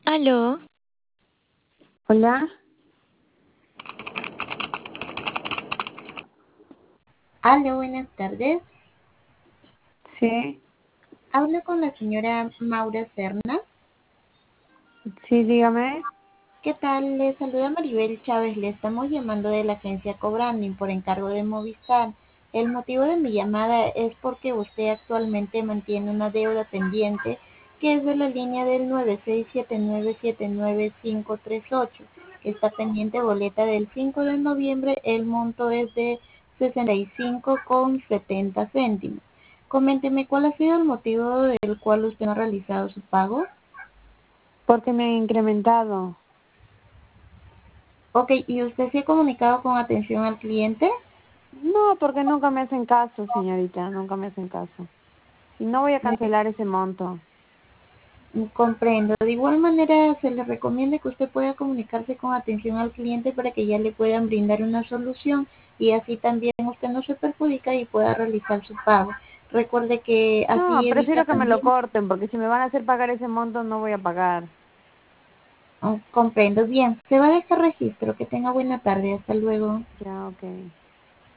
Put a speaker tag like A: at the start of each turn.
A: Aló,
B: Hola,
C: Hola, buenas tardes.
B: sí,
C: Hablo con la señora Maura Serna.
B: sí, dígame.
C: ¿Qué tal? Le saluda Maribel Chávez. Le estamos llamando de la agencia Cobranding por encargo de Movistar. El motivo de mi llamada es porque usted actualmente mantiene una deuda pendiente que es de la línea del 9679799538. Está pendiente boleta del 5 de noviembre. El monto es de 65,70 céntimos. Coménteme cuál ha sido el motivo del cual usted no ha realizado su pago.
B: Porque me han incrementado.
C: Ok, ¿y usted se ha comunicado con atención al cliente?
B: No, porque nunca me hacen caso, señorita, nunca me hacen caso. Y no voy a
C: Me
B: cancelar ese monto.
C: comprendo. De igual manera, se le recomienda que usted pueda comunicarse con atención al cliente para que ya le puedan brindar una solución y así también usted no se perjudica y pueda realizar su pago. Recuerde que
B: No,
C: así evita
B: prefiero que me lo
C: también.
B: corten, porque si me van a hacer pagar ese monto, no voy a pagar.
C: Comprendo bien. Se va a dejar registro. Que tenga buena tarde. Hasta luego.
B: Ya, ok.